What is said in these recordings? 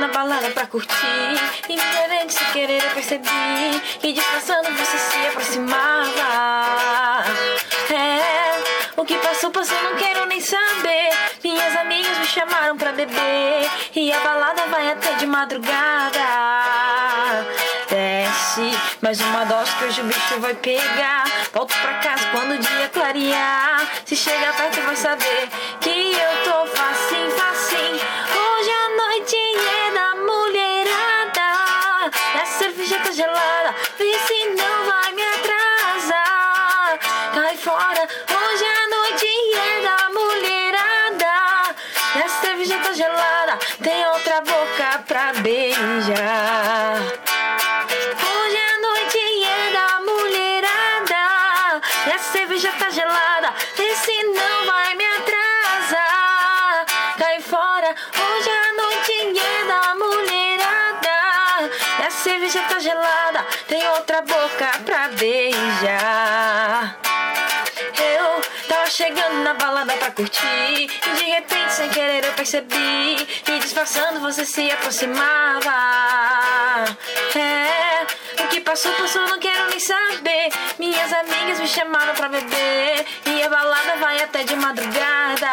na balada pra curtir, indiferente sem querer eu percebi que disfarçando você se aproximava. O que passou, não quero nem saber. Minhas amigas me chamaram pra beber e a balada vai até de madrugada. Desce mais uma dose que hoje o bicho vai pegar. Volto pra casa quando o dia clarear. Se chegar perto vai saber que eu tô facinho, facinho. Hoje a noite é da mulherada. A cerveja tá gelada, vê se não vai me atrasar. Cai fora, hoje a noite é da mulherada. A cerveja tá gelada, tem outra boca pra beijar. Hoje a noite é da mulherada. A cerveja tá gelada, vê se não vai me atrasar. Cai fora, hoje a noite é da mulherada. A cerveja tá gelada, tem outra boca pra beijar. Eu tava chegando na balada pra curtir e de repente sem querer eu percebi que disfarçando você se aproximava. O que passou, não quero nem saber. Minhas amigas me chamaram pra beber e a balada vai até de madrugada.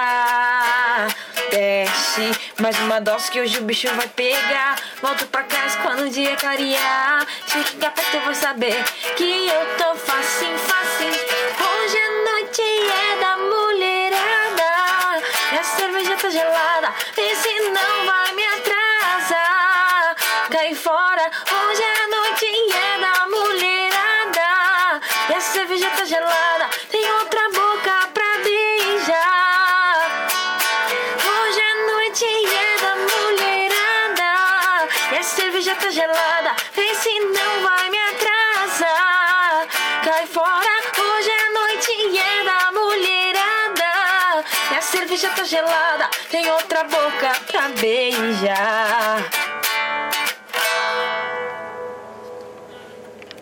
Desce mais uma dose que hoje o bicho vai pegar. Volto pra casa quando o dia clarear. Se ficar perto eu vou saber que eu tô facinho, facinho. Hoje a noite é da mulherada. A cerveja tá gelada, e se não vai me atrasar. Cai fora, hoje a noite é da mulherada. E a cerveja tá gelada, tem outra boca pra beijar. Hoje a noite é da mulherada. E a cerveja tá gelada, vê se não vai me atrasar. Cai fora, hoje a noite é da mulherada. E a cerveja tá gelada, tem outra boca pra beijar.